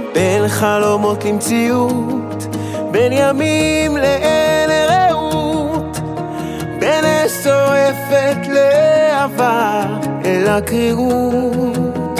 בין חלומות למציאות, בין ימים לאין רעות, בין שורפת לעבר אל הקרירות.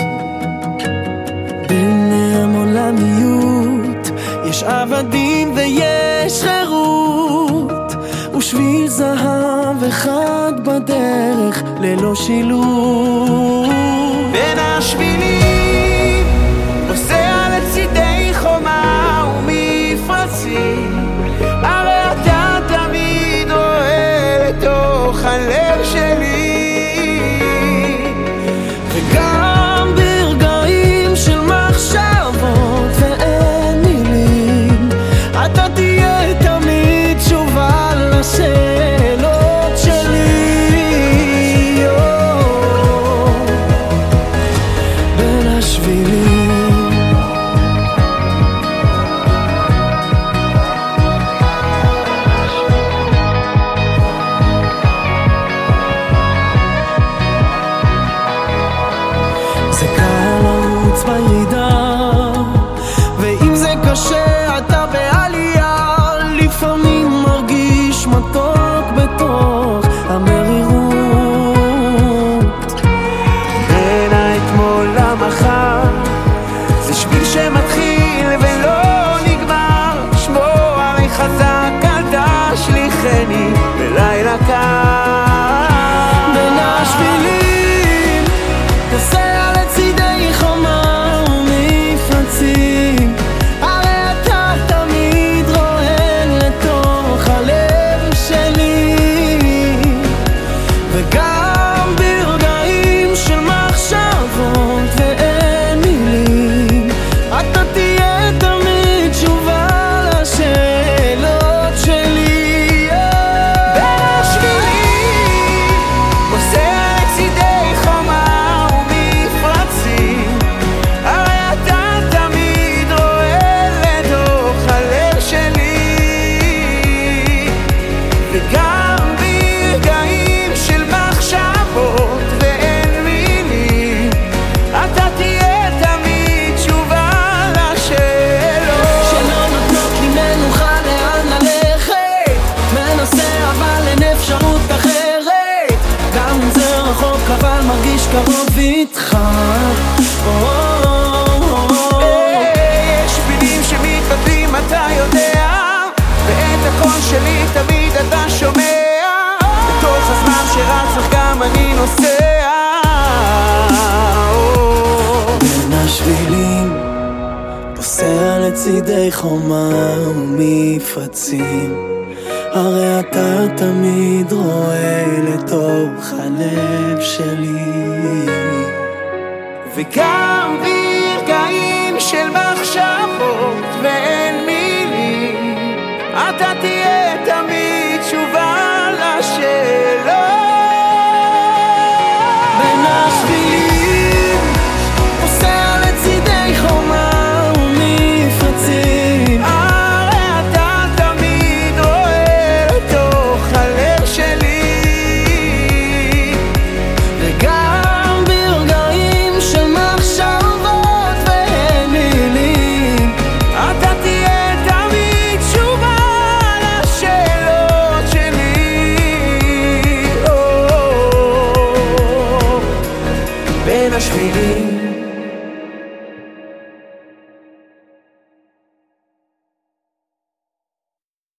בין העולמיות יש עבדים ויש חירות, ושביל זהב אחד בדרך ללא שילוב. בין השבילים פוסע לצידי חומה ומפרצים, הרי אתה תמיד רואה לתוך הלב שלי, וגם ברגעים של מחשבות ואין מילים, אתה תהיה תמיד תשובה לשאלות שלי. בין השבילים זה קל לרוץ בירידה, ואם זה קשה אתה בעלייה, לפעמים מרגיש מתוק בתוך המרירות. בין האתמול למחר זה שביל שמתחיל ולא נגמר, שמור עלי חזק אל תשליכני בלילה קר. בין השבילים פוסע לצידי חומה ומפרצים, הרי אתה תמיד רואה לתוך הלב שלי, וגם ברגעים של מחשבות ואין מילים, אתה תהיה תמיד תשובה לשאלות שלי. בין השבילים פוסע לצידי חומה ומפרצים, הרי אתה תמיד רואה לתוך הלב שלי, וגם ברגעים של מחשבות ואין מילים, אתה תהיה תמיד תשובה לשאלות שלא נותנות לי מנוחה לאן ללכת, מנסה אבל אין אפשרות אחרת, גם אם זה רחוק אבל מרגיש קרוב איתך. יש שבילים שמתבטלים אתה יודע, ואת הקול שלי תמיד אתה שומע, בתוך הזמן שרץ לך גם אני נוסע. בין השבילים פוסע לצידי חומה ומפרצים, הרי אתה תמיד רואה לתוך הלב שלי, וגם ברגעים של מחשבות ואין מילים, אתה תהיה תמיד תשובה לשאלות. בין השבילים פוסע לצידי חומה ומפרצים, הרי אתה תמיד רואה לתוך הלב שלי, וגם ברגעים של מחשבות ואין מילים, אתה תהיה תמיד תשובה לשאלות שלי. בין השבילים